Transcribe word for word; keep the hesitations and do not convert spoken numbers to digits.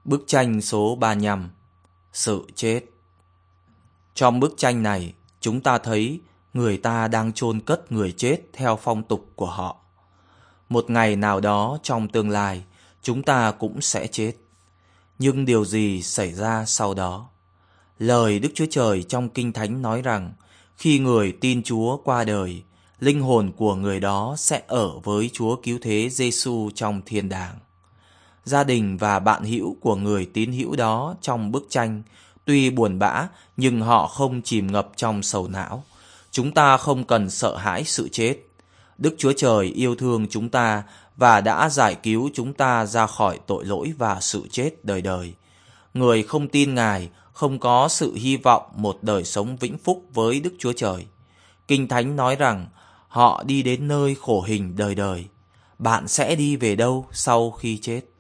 Bức tranh số ba mươi lăm. Sự chết. Trong bức tranh này, chúng ta thấy người ta đang chôn cất người chết theo phong tục của họ. Một ngày nào đó trong tương lai, chúng ta cũng sẽ chết. Nhưng điều gì xảy ra sau đó? Lời Đức Chúa Trời trong Kinh Thánh nói rằng, khi người tin Chúa qua đời, linh hồn của người đó sẽ ở với Chúa Cứu Thế Giêsu trong thiên đàng. Gia đình và bạn hữu của người tín hữu đó trong bức tranh tuy buồn bã nhưng họ không chìm ngập trong sầu não. Chúng ta không cần sợ hãi sự chết. Đức Chúa Trời yêu thương chúng ta và đã giải cứu chúng ta ra khỏi tội lỗi và sự chết đời đời. Người không tin Ngài không có sự hy vọng một đời sống vĩnh phúc với Đức Chúa Trời. Kinh Thánh nói rằng họ đi đến nơi khổ hình đời đời. Bạn sẽ đi về đâu sau khi chết?